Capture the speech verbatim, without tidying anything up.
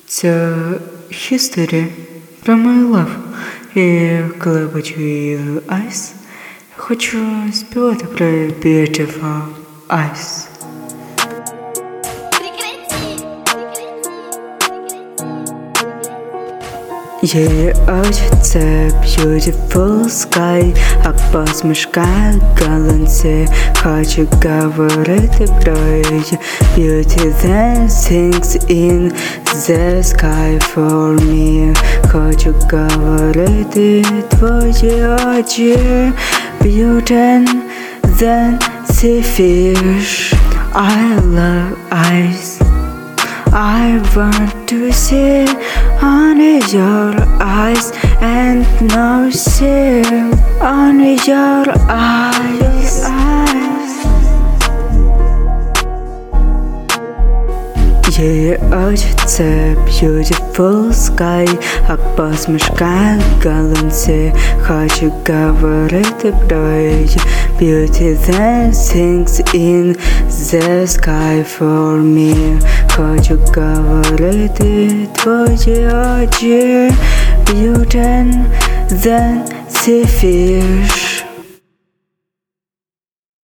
Це history про мою love. І коли бачу її eyes, хочу співати про beautiful eyes. Її очі – це beautiful sky, а посмішка галанці. Хочу говорити про її beauty, the things in the sky for me. Хочу говорити твої очі, beauty than sea fish. I love eyes. I want to see only your eyes and no see only your eyes. Її очі – це beautiful sky, а посмішка галанці. Хочу говорити про її beauty, the things in the sky for me. Хочу говорити твої очі, beauty than sea fish.